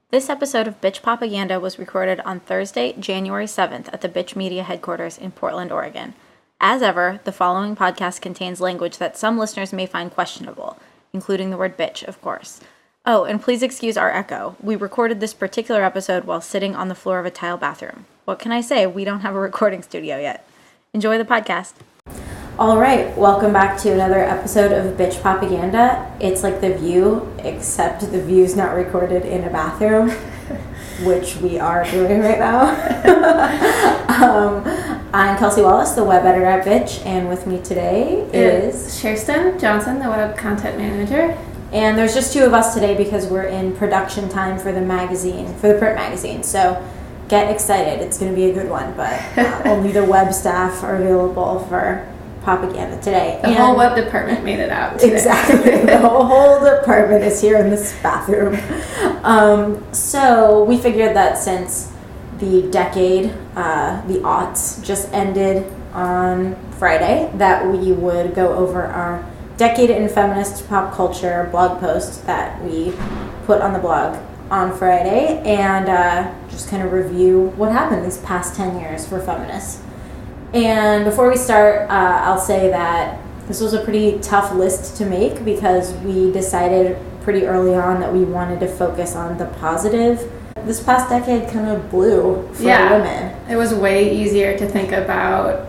This episode of Bitch Propaganda was recorded on Thursday, January 7th at the Bitch Media headquarters in Portland, Oregon. As ever, the following podcast contains language that some listeners may find questionable, including the word bitch, of course. Oh, and please excuse our echo. We recorded this particular episode while sitting on the floor of a tile bathroom. What can I say? We don't have a recording studio yet. Enjoy the podcast. All right, welcome back to another episode of Bitch Propaganda. It's like The View, except The View's not recorded in a bathroom, which we are doing right now. I'm Kelsey Wallace, the web editor at Bitch, and with me today is Kirsten Johnson, the web content manager. And there's just two of us today because we're in production time for the magazine, for the print magazine. So get excited, it's going to be a good one, but only the web staff are available for propaganda today. The whole web department made it out today. Exactly. The whole department is here in this bathroom. So we figured that since the decade, the aughts, just ended on Friday, that we would go over our Decade in Feminist Pop Culture blog post that we put on the blog on Friday and just kind of review what happened these past 10 years for feminists. And before we start, I'll say that this was a pretty tough list to make because we decided pretty early on that we wanted to focus on the positive. This past decade kind of blew for women. It was way easier to think about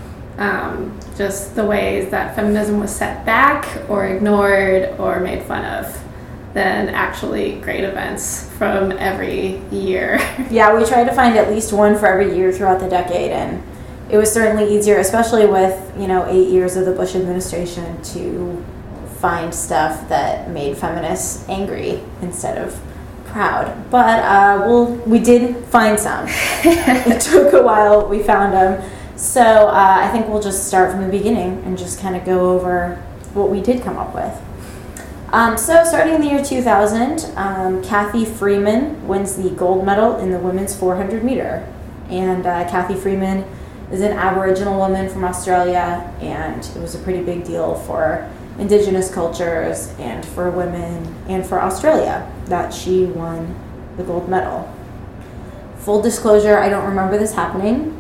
just the ways that feminism was set back or ignored or made fun of than actually great events from every year. Yeah, we tried to find at least one for every year throughout the decade, and it was certainly easier, especially with, 8 years of the Bush administration, to find stuff that made feminists angry instead of proud. But we did find some. It took a while. We found them. So I think we'll just start from the beginning and just kind of go over what we did come up with. So starting in the year 2000, Cathy Freeman wins the gold medal in the women's 400 meter. And Cathy Freeman is an Aboriginal woman from Australia, and it was a pretty big deal for Indigenous cultures and for women and for Australia that she won the gold medal. Full disclosure, I don't remember this happening.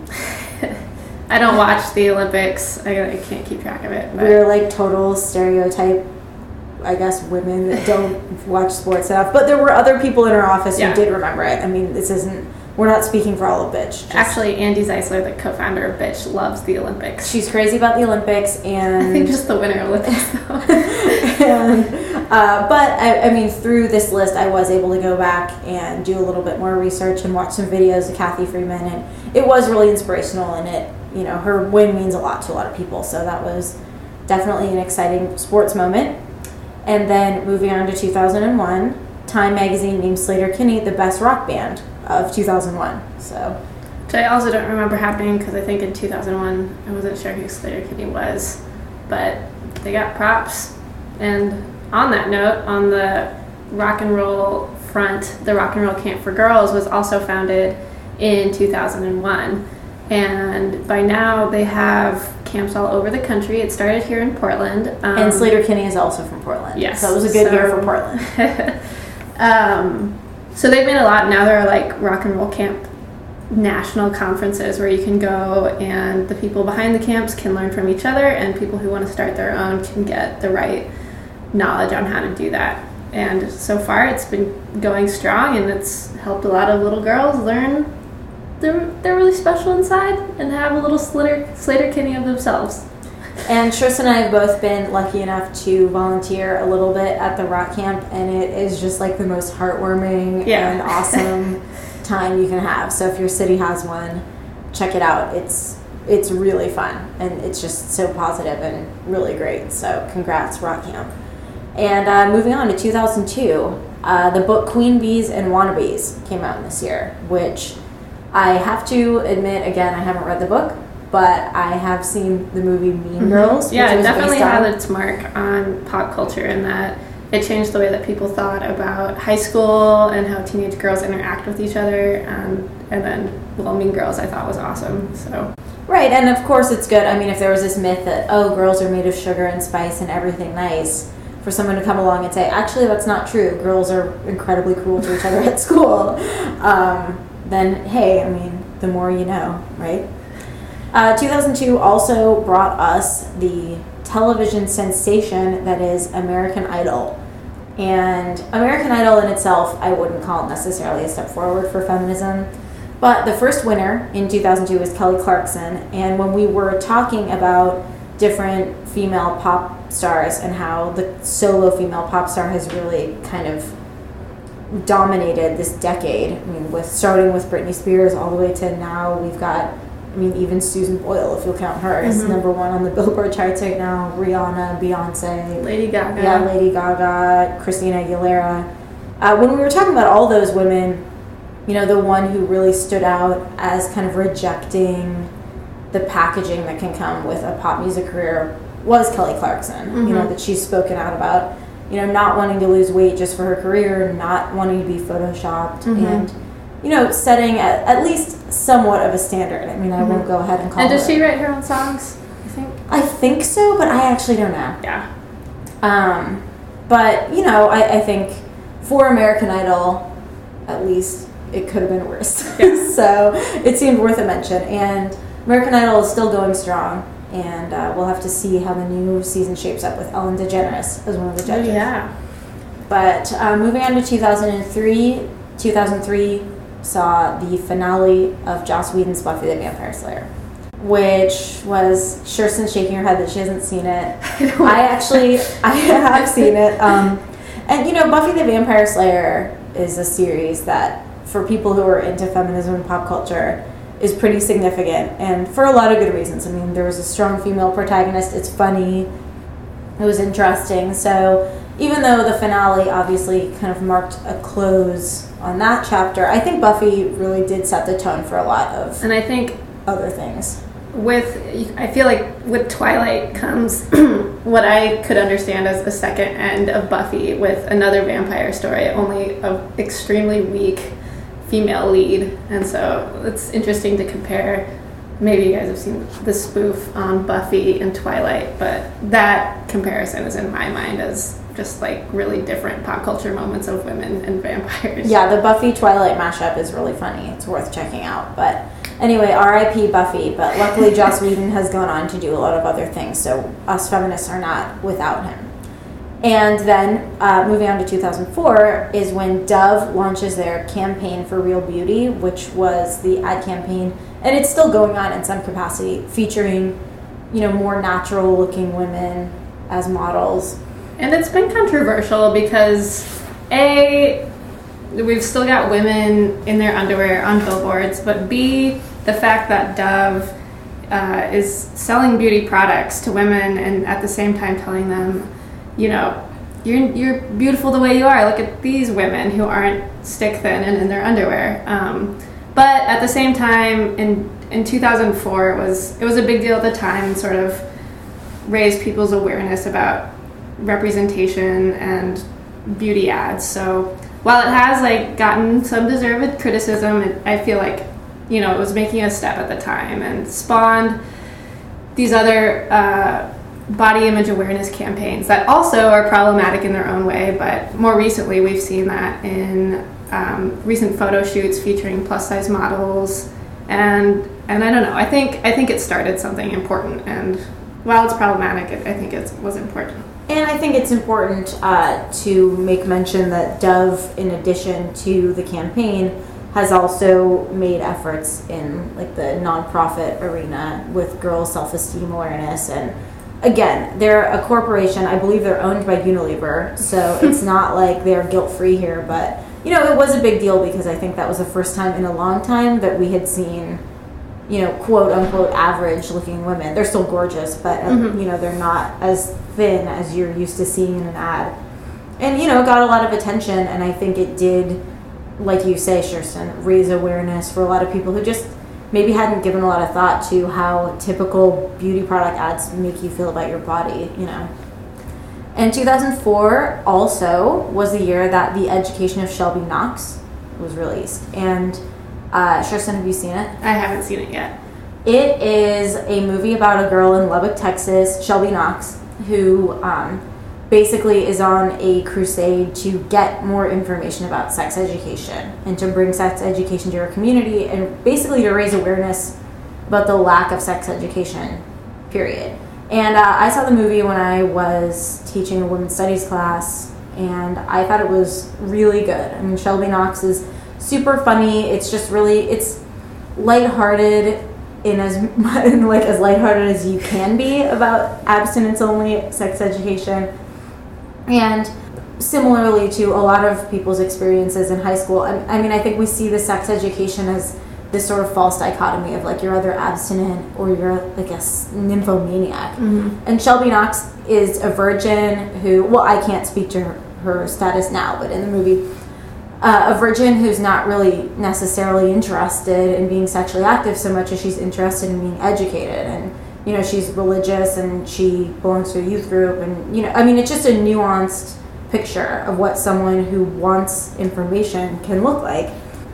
I don't watch the Olympics. I can't keep track of it. But We're like total stereotype, I guess, women that don't watch sports enough. But there were other people in our office who did remember it. I mean, we're not speaking for all of Bitch. Actually, Andy Zeisler, the co-founder of Bitch, loves the Olympics. She's crazy about the Olympics, and I think just the Winter Olympics, though. But through this list, I was able to go back and do a little bit more research and watch some videos of Cathy Freeman, and it was really inspirational, and her win means a lot to a lot of people, so that was definitely an exciting sports moment. And then moving on to 2001, Time magazine named Sleater-Kinney the best rock band of 2001. Which I also don't remember happening because I think in 2001 I wasn't sure who Sleater-Kinney was, but they got props. And on that note, on the rock and roll front, the Rock and Roll Camp for Girls was also founded in 2001. And by now they have camps all over the country. It started here in Portland. And Sleater-Kinney is also from Portland. Yes. So it was a good year for Portland. So they've made a lot. Now there are like Rock and Roll Camp national conferences where you can go and the people behind the camps can learn from each other, and people who want to start their own can get the right knowledge on how to do that. And so far it's been going strong, and it's helped a lot of little girls learn they're really special inside and have a little Sleater-Kinney of themselves. And Tristan and I have both been lucky enough to volunteer a little bit at the rock camp, and it is just like the most heartwarming and awesome time you can have. So if your city has one, check it out. It's really fun, and it's just so positive and really great. So congrats, rock camp. And moving on to 2002, the book Queen Bees and Wannabes came out this year, which I have to admit, again, I haven't read the book, but I have seen the movie Mean Girls. Yeah, it definitely had its mark on pop culture in that it changed the way that people thought about high school and how teenage girls interact with each other. And then, Mean Girls I thought was awesome. So Right, and of course it's good. I mean, if there was this myth that, girls are made of sugar and spice and everything nice, for someone to come along and say, actually, that's not true. Girls are incredibly cruel to each other at school. Then, hey, I mean, the more you know, right? 2002 also brought us the television sensation that is American Idol. And American Idol in itself, I wouldn't call it necessarily a step forward for feminism. But the first winner in 2002 was Kelly Clarkson. And when we were talking about different female pop stars and how the solo female pop star has really kind of dominated this decade, I mean, starting with Britney Spears all the way to now, we've got, I mean, even Susan Boyle, if you'll count her, is number one on the Billboard charts right now. Rihanna, Beyonce, Lady Gaga. Yeah, Lady Gaga, Christina Aguilera. When we were talking about all those women, you know, the one who really stood out as kind of rejecting the packaging that can come with a pop music career was Kelly Clarkson. You know, that she's spoken out about, you know, not wanting to lose weight just for her career, not wanting to be photoshopped, and, you know, setting at least somewhat of a standard. I mean, I won't go ahead and call And her. does she write her own songs, you think? I think so, but I actually don't know. Yeah. But, you know, I think for American Idol, at least, it could have been worse. Yeah. So it seemed worth a mention. And American Idol is still going strong. And we'll have to see how the new season shapes up with Ellen DeGeneres as one of the judges. Oh, yeah. But moving on to 2003 saw the finale of Joss Whedon's Buffy the Vampire Slayer, which was Kirsten's shaking her head that she hasn't seen it. I have seen it. And, you know, Buffy the Vampire Slayer is a series that, for people who are into feminism and pop culture, is pretty significant, and for a lot of good reasons. I mean, there was a strong female protagonist. It's funny. It was interesting. So even though the finale obviously kind of marked a close on that chapter, I think Buffy really did set the tone for a lot of And I think other things. I feel like with Twilight comes what I could understand as the second end of Buffy, with another vampire story, only an extremely weak female lead. And so it's interesting to compare. Maybe you guys have seen the spoof on Buffy and Twilight, but that comparison is in my mind as just like really different pop culture moments of women and vampires. Yeah, the Buffy Twilight mashup is really funny. It's worth checking out. But anyway, R.I.P. Buffy. But luckily, Joss Whedon has gone on to do a lot of other things, so us feminists are not without him. And then, moving on to 2004, is when Dove launches their campaign for Real Beauty, which was the ad campaign, and it's still going on in some capacity, featuring, you know, more natural-looking women as models. And it's been controversial because, A, we've still got women in their underwear on billboards, but B, the fact that Dove is selling beauty products to women and at the same time telling them, you know, you're beautiful the way you are. Look at these women who aren't stick thin and in their underwear. But at the same time, in 2004, it was a big deal at the time, and sort of raised people's awareness about representation and beauty ads. So while it has like gotten some deserved criticism, I feel like, you know, it was making a step at the time and spawned these other body image awareness campaigns that also are problematic in their own way. But more recently, we've seen that in recent photo shoots featuring plus size models, and I don't know. I think it started something important, and while it's problematic, I think it was important. And I think it's important to make mention that Dove, in addition to the campaign, has also made efforts in like the nonprofit arena with girls' self-esteem awareness. And again, they're a corporation. I believe they're owned by Unilever, so it's not like they're guilt-free here. But, you know, it was a big deal because I think that was the first time in a long time that we had seen, you know, quote-unquote average-looking women. They're still gorgeous, but, you know, they're not as thin as you're used to seeing in an ad. And, you know, it got a lot of attention, and I think it did, like you say, Kirsten, raise awareness for a lot of people who just maybe hadn't given a lot of thought to how typical beauty product ads make you feel about your body, you know. And 2004 also was the year that The Education of Shelby Knox was released. And Kirsten, have you seen it? I haven't seen it yet. It is a movie about a girl in Lubbock, Texas, Shelby Knox, who basically is on a crusade to get more information about sex education and to bring sex education to your community and basically to raise awareness about the lack of sex education, period. And I saw the movie when I was teaching a women's studies class, and I thought it was really good. I mean, Shelby Knox is super funny. It's just really, it's lighthearted in as lighthearted as you can be about abstinence-only sex education. And similarly to a lot of people's experiences in high school, I mean, I think we see the sex education as this sort of false dichotomy of like you're either abstinent or you're like a nymphomaniac. Mm-hmm. And Shelby Knox is a virgin who, well, I can't speak to her status now, but in the movie, a virgin who's not really necessarily interested in being sexually active so much as she's interested in being educated. And, you know, she's religious and she belongs to a youth group. And, you know, I mean, it's just a nuanced picture of what someone who wants information can look like.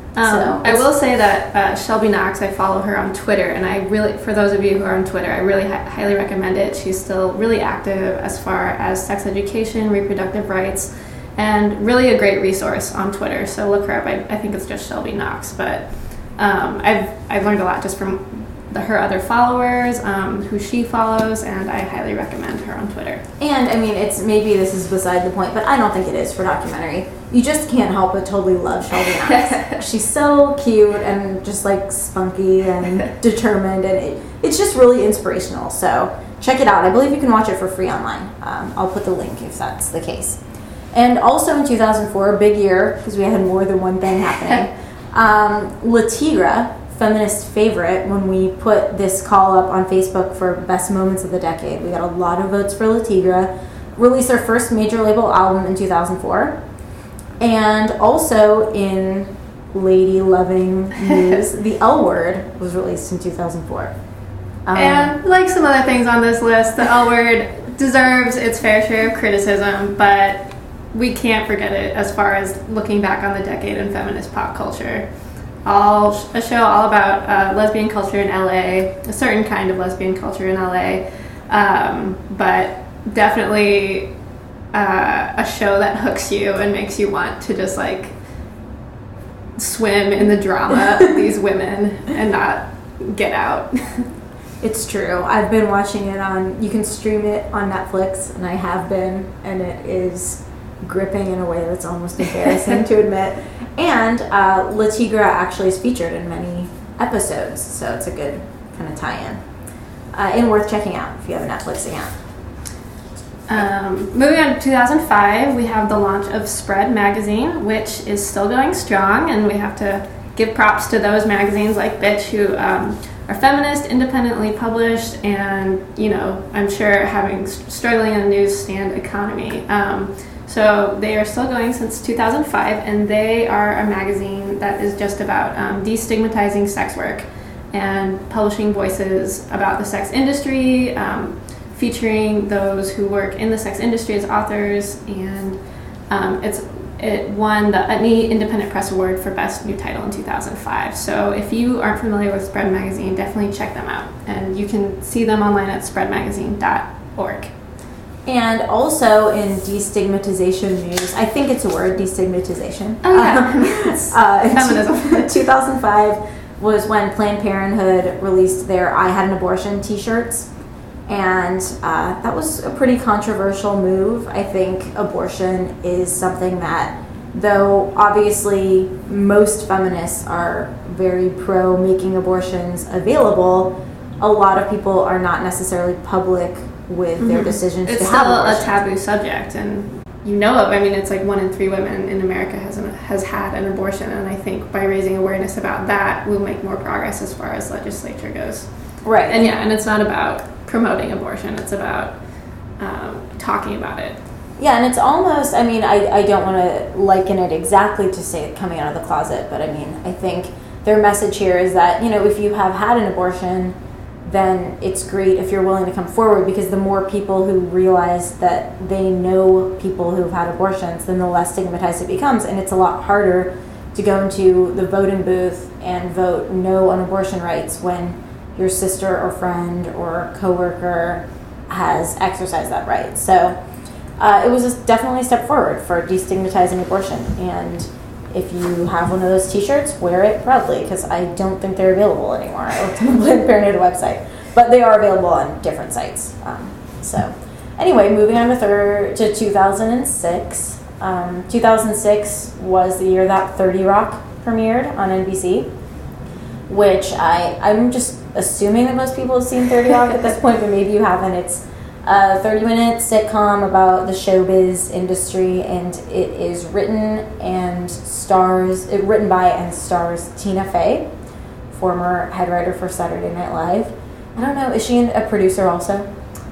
I will say that Shelby Knox, I follow her on Twitter, and I really, for those of you who are on Twitter, I really highly recommend it. She's still really active as far as sex education, reproductive rights, and really a great resource on Twitter. So look her up. I think it's just Shelby Knox, but I've learned a lot just from her other followers, who she follows, and I highly recommend her on Twitter. And I mean, it's maybe this is beside the point, but I don't think it is for documentary. You just can't help but totally love Shelby Knox. She's so cute and just like spunky and determined, and it's just really inspirational. So check it out. I believe you can watch it for free online. I'll put the link if that's the case. And also in 2004, a big year because we had more than one thing happening. La Tigra, feminist favorite, when we put this call up on Facebook for best moments of the decade, we got a lot of votes for La Tigra. Released their first major label album in 2004. And also in lady-loving news, The L Word was released in 2004. And like some other things on this list, The L Word deserves its fair share of criticism, but we can't forget it as far as looking back on the decade in feminist pop culture. A show all about lesbian culture in LA, a certain kind of lesbian culture in LA, but definitely a show that hooks you and makes you want to just like swim in the drama of these women and not get out. It's true. I've been watching it you can stream it on Netflix, and I have been, and it is gripping in a way that's almost embarrassing to admit. And La Tigra actually is featured in many episodes, so it's a good kind of tie-in. And worth checking out if you have a Netflix account. Moving on to 2005, we have the launch of Spread magazine, which is still going strong, and we have to give props to those magazines like Bitch, who are feminist, independently published, and, you know, I'm sure struggling in a newsstand economy. So they are still going since 2005, and they are a magazine that is just about destigmatizing sex work and publishing voices about the sex industry, featuring those who work in the sex industry as authors, and it won the Utne Independent Press Award for Best New Title in 2005. So if you aren't familiar with Spread Magazine, definitely check them out. And you can see them online at spreadmagazine.org. And also in destigmatization news, I think it's a word, destigmatization. Oh yeah, feminism. 2005 was when Planned Parenthood released their I Had an Abortion t-shirts. And that was a pretty controversial move. I think abortion is something that, though obviously most feminists are very pro making abortions available, a lot of people are not necessarily public with their decisions it's to have abortions. It's still a taboo subject, and you know of. I mean, it's like 1 in 3 women in America has had an abortion, and I think by raising awareness about that, we'll make more progress as far as legislature goes. Right. And yeah, and it's not about promoting abortion, it's about talking about it. Yeah, and it's almost, I mean, I don't want to liken it exactly to say coming out of the closet, but I mean, I think their message here is that, you know, if you have had an abortion, then it's great if you're willing to come forward, because the more people who realize that they know people who've had abortions, then the less stigmatized it becomes, and it's a lot harder to go into the voting booth and vote no on abortion rights when your sister or friend or coworker has exercised that right. So it was definitely a step forward for destigmatizing abortion. And if you have one of those T-shirts, wear it proudly, because I don't think they're available anymore. I looked on the Planned Parenthood website, but they are available on different sites. So anyway, moving on to 2006. 2006 was the year that 30 Rock premiered on NBC, which I'm just assuming that most people have seen 30 Rock at this point, but maybe you haven't. It's a 30-minute sitcom about the showbiz industry, and it is written by and stars Tina Fey, former head writer for Saturday Night Live. I don't know, is she a producer also?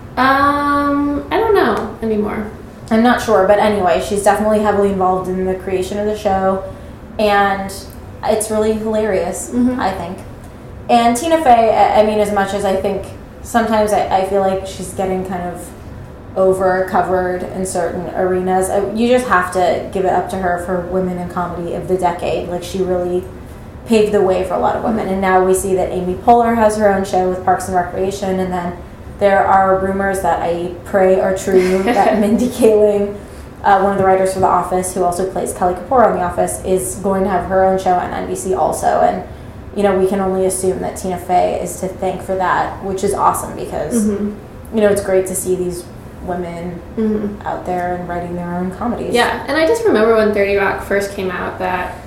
I don't know anymore. I'm not sure, but anyway, she's definitely heavily involved in the creation of the show, and it's really hilarious, I think. And Tina Fey, I mean, as much as I think sometimes I feel like she's getting kind of over-covered in certain arenas, you just have to give it up to her for women in comedy of the decade. Like, she really paved the way for a lot of women, and now we see that Amy Poehler has her own show with Parks and Recreation, and then there are rumors that I pray are true that Mindy Kaling, one of the writers for The Office, who also plays Kelly Kapoor on The Office, is going to have her own show on NBC also. And, you know, we can only assume that Tina Fey is to thank for that, which is awesome because, you know, it's great to see these women out there and writing their own comedies. Yeah, and I just remember when 30 Rock first came out that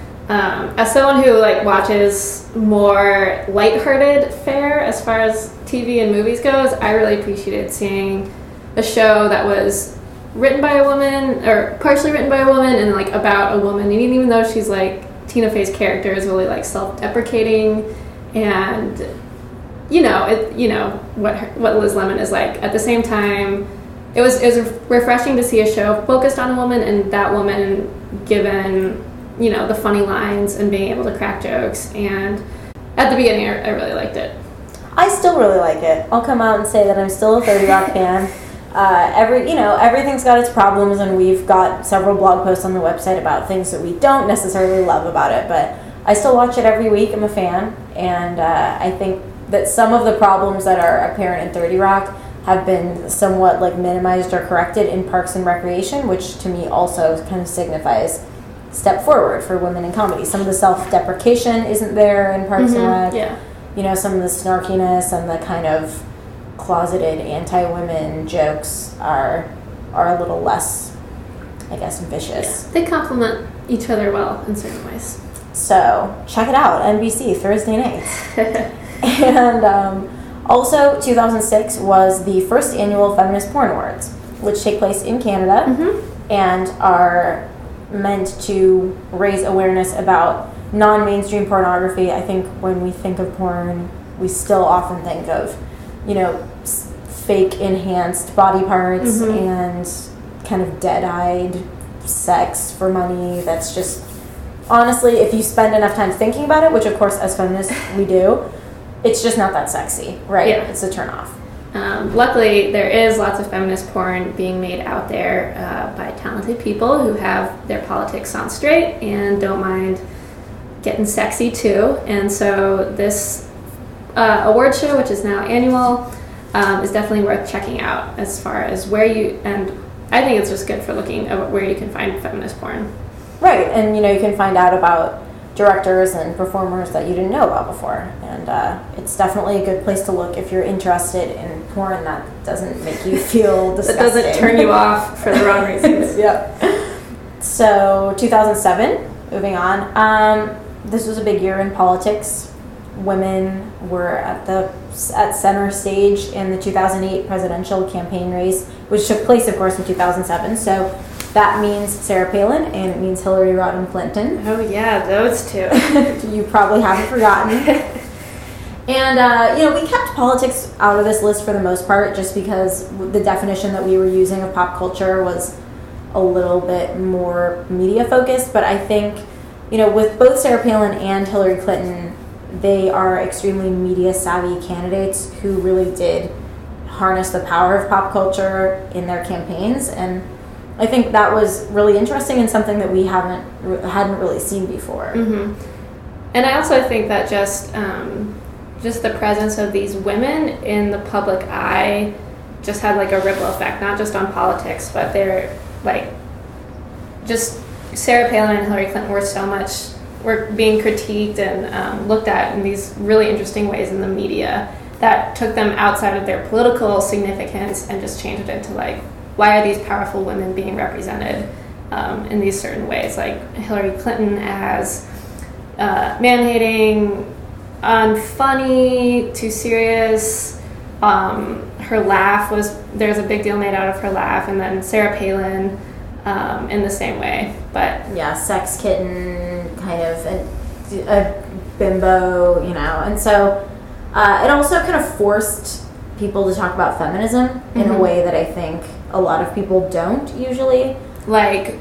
as someone who like watches more lighthearted fare as far as TV and movies goes, I really appreciated seeing a show that was written by a woman, or partially written by a woman, and like about a woman. And even though she's like, Tina Fey's character is really like self-deprecating, and you know what Liz Lemon is like. At the same time, it was refreshing to see a show focused on a woman, and that woman given, you know, the funny lines and being able to crack jokes. And at the beginning, I really liked it. I still really like it. I'll come out and say that I'm still a 30 Rock fan. Everything's got its problems, and we've got several blog posts on the website about things that we don't necessarily love about it, but I still watch it every week. I'm a fan, and I think that some of the problems that are apparent in 30 Rock have been somewhat like minimized or corrected in Parks and Recreation, which to me also kind of signifies step forward for women in comedy. Some of the self-deprecation isn't there in Parks and Rec. Yeah. You know, some of the snarkiness and the kind of closeted anti-women jokes are a little less, I guess, vicious. Yeah. They complement each other well in certain ways. So check it out, NBC, Thursday nights. And also 2006 was the first annual Feminist Porn Awards, which take place in Canada and are meant to raise awareness about non-mainstream pornography. I think when we think of porn, we still often think of, you know, fake enhanced body parts and kind of dead-eyed sex for money. That's just, honestly, if you spend enough time thinking about it, which of course as feminists we do, it's just not that sexy, right? Yeah. It's a turn-off. Luckily, there is lots of feminist porn being made out there by talented people who have their politics on straight and don't mind getting sexy too. And so this award show, which is now annual, is definitely worth checking out as far as where you, and I think it's just good for looking at where you can find feminist porn. Right, and you know, you can find out about directors and performers that you didn't know about before, and it's definitely a good place to look if you're interested in porn that doesn't make you feel disgusting. That doesn't turn you off for the wrong reasons. Yep. So 2007, moving on. This was a big year in politics. Women were at center stage in the 2008 presidential campaign race, which took place, of course, in 2007. So that means Sarah Palin, and it means Hillary Rodham Clinton. Oh yeah, those two. You probably haven't forgotten. And, you know, we kept politics out of this list for the most part, just because the definition that we were using of pop culture was a little bit more media focused. But I think, you know, with both Sarah Palin and Hillary Clinton, they are extremely media savvy candidates who really did harness the power of pop culture in their campaigns. And I think that was really interesting and something that we hadn't really seen before. And I also think that just the presence of these women in the public eye just had like a ripple effect, not just on politics, but they're like just Sarah Palin and Hillary Clinton were being critiqued and looked at in these really interesting ways in the media that took them outside of their political significance and just changed it into like, why are these powerful women being represented in these certain ways? Like Hillary Clinton as man-hating, unfunny, too serious. Her laugh there's a big deal made out of her laugh, and then Sarah Palin in the same way. But yeah, sex kitten, kind of a bimbo, and so it also kind of forced people to talk about feminism in a way that I think a lot of people don't usually. Like,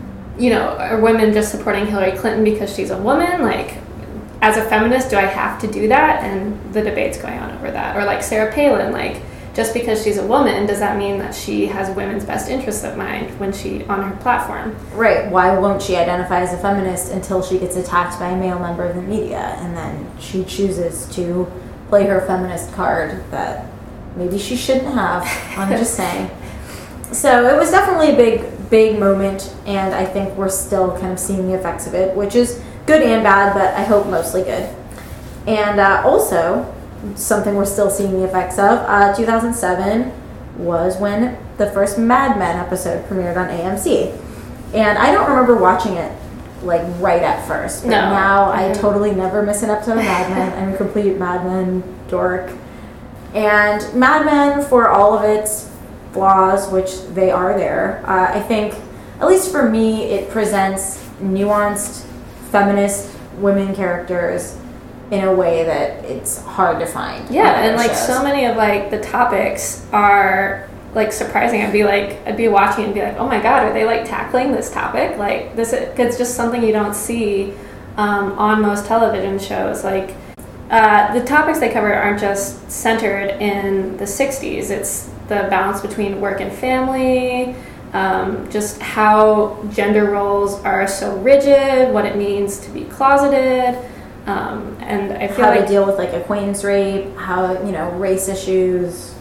are women just supporting Hillary Clinton because she's a woman? Like, as a feminist, do I have to do that? And the debate's going on over that. Or like Sarah Palin, like, just because she's a woman, does that mean that she has women's best interests at mind when she on her platform? Right. Why won't she identify as a feminist until she gets attacked by a male member of the media, and then she chooses to play her feminist card that maybe she shouldn't have? I'm just saying. So it was definitely a big moment, and I think we're still kind of seeing the effects of it, which is good and bad, but I hope mostly good. And also, something we're still seeing the effects of, 2007 was when the first Mad Men episode premiered on AMC. And I don't remember watching it like right at first, but now I totally never miss an episode of Mad Men. I'm a complete Mad Men dork. And Mad Men, for all of its flaws, which they are there, I think, at least for me, it presents nuanced feminist women characters in a way that it's hard to find. Yeah, and like shows. So many of like the topics are like surprising. I'd be watching and be like, oh my god, are they like tackling this topic? Like this, it's just something you don't see on most television shows. Like the topics they cover aren't just centered in the 60s. It's the balance between work and family, just how gender roles are so rigid, what it means to be closeted, and I feel how to deal with like acquaintance rape, how race issues.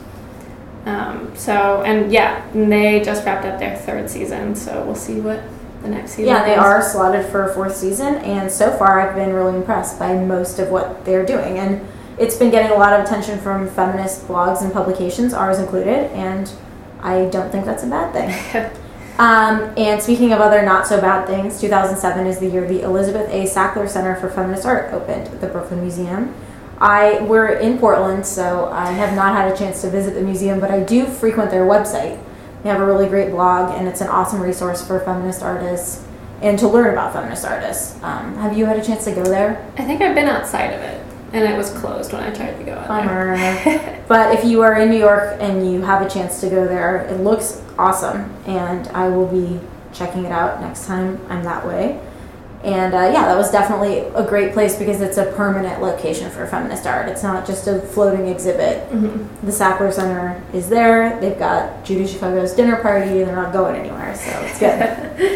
And they just wrapped up their 3rd season, so we'll see what the next season. Yeah, they are slotted for a 4th season, and so far I've been really impressed by most of what they're doing, and it's been getting a lot of attention from feminist blogs and publications, ours included, and I don't think that's a bad thing. And speaking of other not so bad things, 2007 is the year the Elizabeth A. Sackler Center for Feminist Art opened at the Brooklyn Museum. We're in Portland, so I have not had a chance to visit the museum, but I do frequent their website. They have a really great blog, and it's an awesome resource for feminist artists and to learn about feminist artists. Have you had a chance to go there? I think I've been outside of it, and it was closed when I tried to go in there. But if you are in New York and you have a chance to go there, it looks awesome, and I will be checking it out next time I'm that way. And that was definitely a great place because it's a permanent location for feminist art. It's not just a floating exhibit. Mm-hmm. The Sackler Center is there. They've got Judy Chicago's dinner party, and they're not going anywhere, so it's good.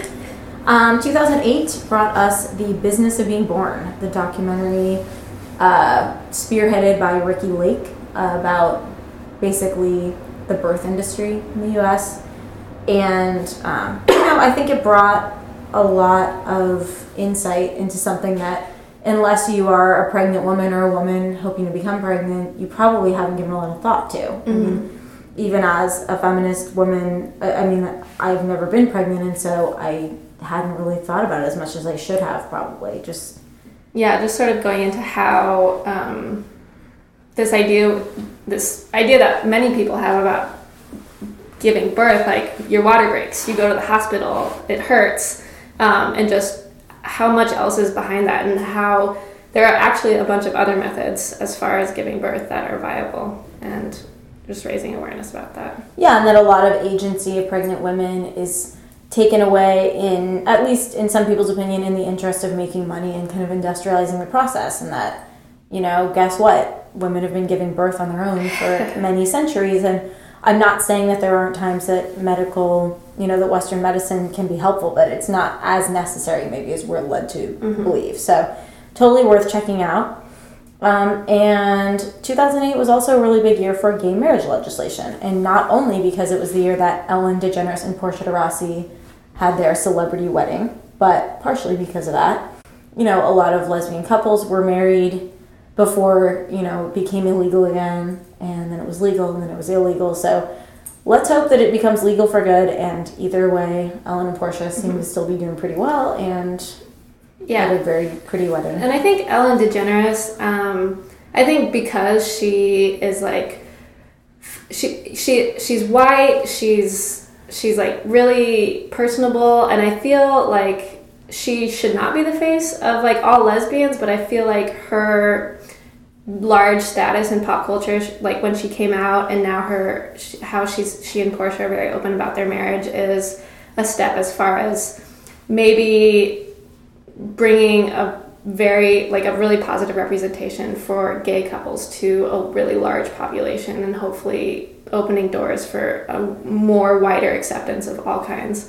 2008 brought us The Business of Being Born, the documentary spearheaded by Ricki Lake about basically the birth industry in the U.S. And, I think it brought a lot of insight into something that, unless you are a pregnant woman or a woman hoping to become pregnant, you probably haven't given a lot of thought to. Mm-hmm. I mean, even as a feminist woman, I've never been pregnant, and so I hadn't really thought about it as much as I should have, probably. Just sort of going into how this idea that many people have about giving birth, like your water breaks, you go to the hospital, it hurts, and just how much else is behind that, and how there are actually a bunch of other methods as far as giving birth that are viable, and just raising awareness about that. Yeah, and that a lot of agency of pregnant women is taken away, in, at least in some people's opinion, in the interest of making money and kind of industrializing the process, and that, guess what? Women have been giving birth on their own for many centuries, and I'm not saying that there aren't times that medical, that Western medicine can be helpful, but it's not as necessary maybe as we're led to believe. So totally worth checking out. And 2008 was also a really big year for gay marriage legislation. And not only because it was the year that Ellen DeGeneres and Portia de Rossi had their celebrity wedding, but partially because of that. You know, a lot of lesbian couples were married before, you know, it became illegal again, and then it was legal, and then it was illegal. So let's hope that it becomes legal for good, and either way, Ellen and Portia seem to still be doing pretty well, and had a very pretty wedding. And I think Ellen DeGeneres, I think because she is like, she's white, she's like really personable, and I feel like she should not be the face of like all lesbians, but I feel like her large status in pop culture, like when she came out and now she and Portia are very open about their marriage, is a step as far as maybe bringing a really positive representation for gay couples to a really large population, and hopefully opening doors for a more wider acceptance of all kinds.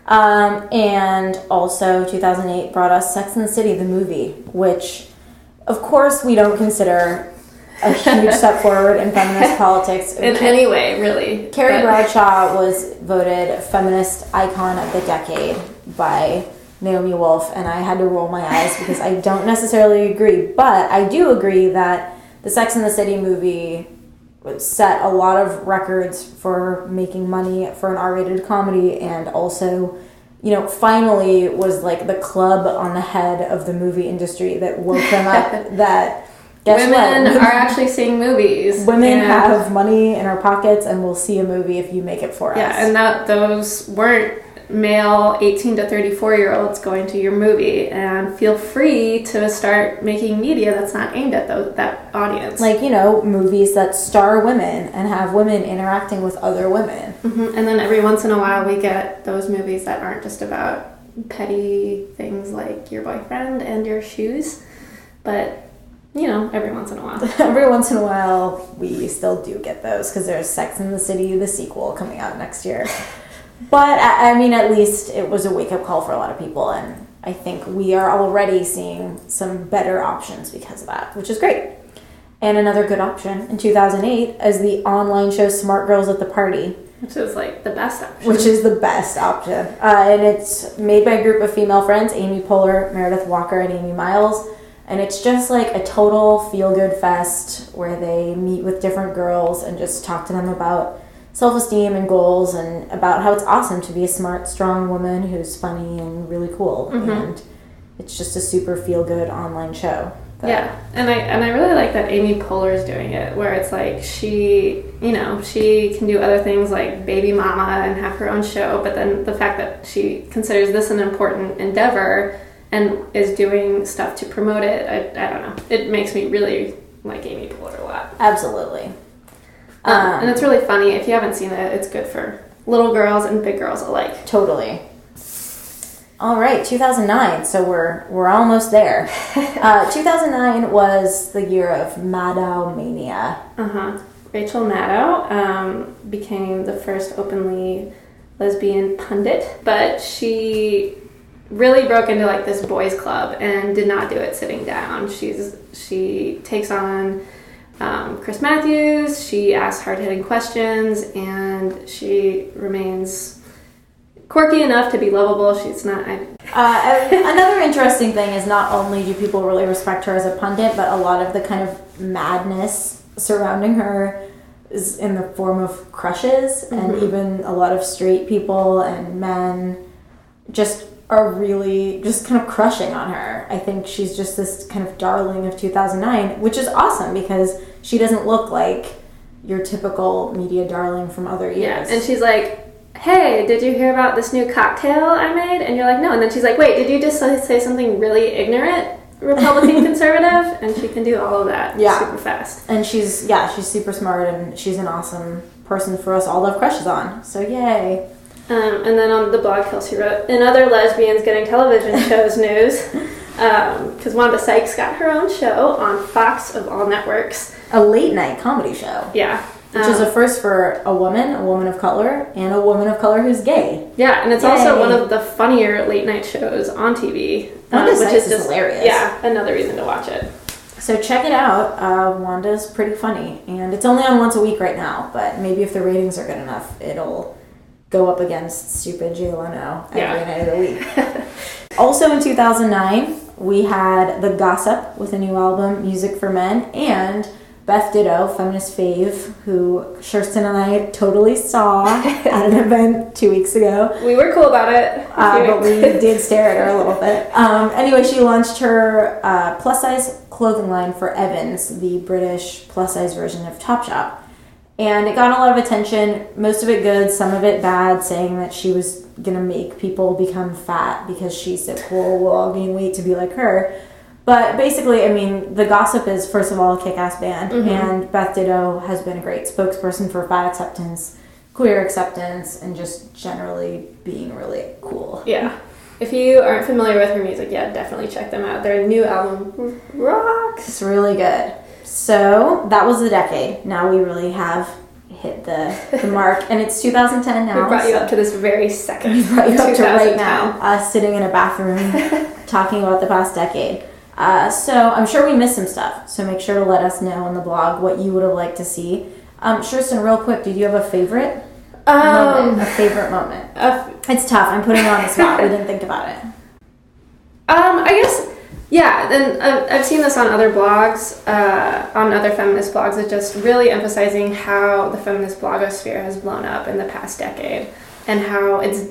And also 2008 brought us Sex and the City, the movie, which of course we don't consider a huge step forward in feminist politics. In any way, really. Carrie Bradshaw was voted Feminist Icon of the Decade by Naomi Wolf, and I had to roll my eyes because I don't necessarily agree. But I do agree that the Sex and the City movie set a lot of records for making money for an R-rated comedy, and also, you know, finally was like the club on the head of the movie industry that woke them up that women are actually seeing movies. Women have money in our pockets and will see a movie if you make it for us. Yeah, and those weren't male 18 to 34-year-olds going to your movie, and feel free to start making media that's not aimed at that audience. Like, you know, movies that star women and have women interacting with other women. Mm-hmm. And then every once in a while we get those movies that aren't just about petty things like your boyfriend and your shoes, but, you know, every once in a while. Every once in a while we still do get those, because there's Sex and the City, the sequel, coming out next year. But, I mean, at least it was a wake-up call for a lot of people, and I think we are already seeing some better options because of that, which is great. And another good option in 2008 is the online show Smart Girls at the Party. Which is, like, the best option. Which is the best option. And it's made by a group of female friends, Amy Poehler, Meredith Walker, and Amy Miles. And it's just, like, a total feel-good fest where they meet with different girls and just talk to them about self-esteem and goals, and about how it's awesome to be a smart, strong woman who's funny and really cool. Mm-hmm. And it's just a super feel-good online show. Yeah, and I really like that Amy Poehler is doing it, where it's like she can do other things like baby mama and have her own show, but then the fact that she considers this an important endeavor and is doing stuff to promote it, I don't know. It makes me really like Amy Poehler a lot. Absolutely. And it's really funny. If you haven't seen it, it's good for little girls and big girls alike. Totally. All right, 2009. So we're almost there. 2009 was the year of Maddow mania. Rachel Maddow became the first openly lesbian pundit, but she really broke into like this boys club and did not do it sitting down. She takes on Chris Matthews. She asks hard-hitting questions, and she remains quirky enough to be lovable. She's not. Another interesting thing is not only do people really respect her as a pundit, but a lot of the kind of madness surrounding her is in the form of crushes, and even a lot of straight people and men just are really just kind of crushing on her. I think she's just this kind of darling of 2009, which is awesome because she doesn't look like your typical media darling from other years. Yeah, and she's like, hey, did you hear about this new cocktail I made? And you're like, no. And then she's like, wait, did you just say something really ignorant, Republican conservative? And she can do all of that super fast. And she's super smart, and she's an awesome person for us all to have crushes on. So yay. And then on the blog, Kelsey wrote, in other lesbians getting television shows news, because Wanda Sykes got her own show on Fox of all networks. A late night comedy show. Yeah. Which is a first for a woman of color, and a woman of color who's gay. Yeah, and it's also one of the funnier late night shows on TV. Wanda Sykes is hilarious. Yeah, another reason to watch it. So check it out. Wanda's pretty funny, and it's only on once a week right now, but maybe if the ratings are good enough, it'll go up against stupid Jay Leno every night of the week. Also in 2009, we had The Gossip with a new album, Music for Men, and Beth Ditto, feminist fave, who Kirsten and I totally saw at an event 2 weeks ago. We were cool about it. But we did stare at her a little bit. Anyway, she launched her plus-size clothing line for Evans, the British plus-size version of Topshop. And it got a lot of attention, most of it good, some of it bad, saying that she was going to make people become fat because she said, cool, we'll all gain weight to be like her. But basically, I mean, The Gossip is, first of all, a kick-ass band, and Beth Ditto has been a great spokesperson for fat acceptance, queer acceptance, and just generally being really cool. Yeah. If you aren't familiar with her music yet, definitely check them out. Their new album rocks. It's really good. So that was the decade. Now we really have hit the mark, and it's 2010 now. We brought you up to this very second. We brought you up to right now, us sitting in a bathroom talking about the past decade. So I'm sure we missed some stuff. So make sure to let us know on the blog what you would have liked to see. Kirsten, real quick, did you have a favorite moment? A favorite moment? It's tough. I'm putting it on the spot. We didn't think about it. I guess. Yeah, and I've seen this on other blogs, on other feminist blogs, it's just really emphasizing how the feminist blogosphere has blown up in the past decade and how it's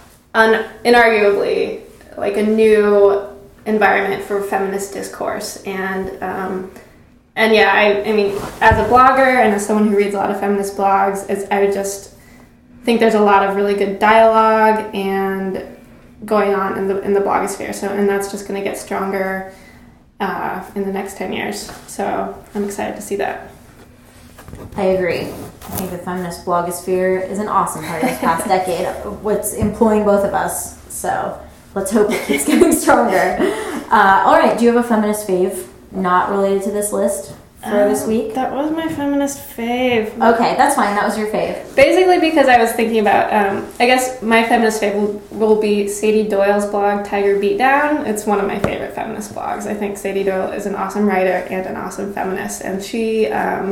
inarguably like a new environment for feminist discourse. And yeah, I mean, as a blogger and as someone who reads a lot of feminist blogs, I just think there's a lot of really good dialogue and going on in the blogosphere, and that's just going to get stronger in the next 10 years. So I'm excited to see that. I agree. I think the feminist blogosphere is an awesome part of this past decade. What's employing both of us. So let's hope it keeps getting stronger. All right. Do you have a feminist fave not related to this list for this week? That was my feminist fave. Okay, that's fine. That was your fave. Basically because I was thinking about, I guess my feminist fave will be Sadie Doyle's blog, Tiger Beatdown. It's one of my favorite feminist blogs. I think Sadie Doyle is an awesome writer and an awesome feminist. And she,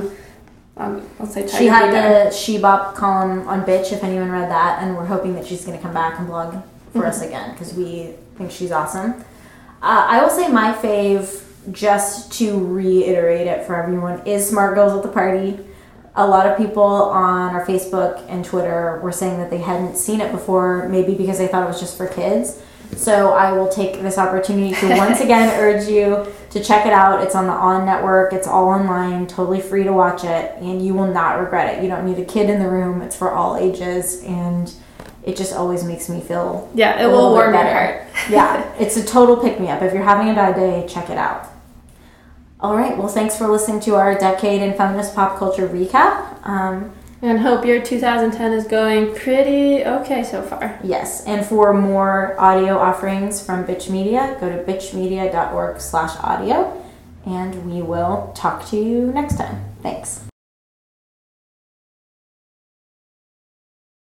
let's say Tiger She had Beatdown. the She-Bop column on Bitch, if anyone read that, and we're hoping that she's going to come back and blog for us again, because we think she's awesome. I will say my fave, just to reiterate it for everyone, is Smart Girls at the Party. A lot of people on our Facebook and Twitter were saying that they hadn't seen it before, maybe because they thought it was just for kids. So I will take this opportunity to once again urge you to check it out. It's on the On Network. It's all online, totally free to watch it, and you will not regret it. You don't need a kid in the room. It's for all ages, and it just always makes me feel it will warm your heart. Yeah, it's a total pick-me-up. If you're having a bad day, check it out. All right, well, thanks for listening to our decade in feminist pop culture recap. And hope your 2010 is going pretty okay so far. Yes, and for more audio offerings from Bitch Media, go to bitchmedia.org/audio, and we will talk to you next time. Thanks.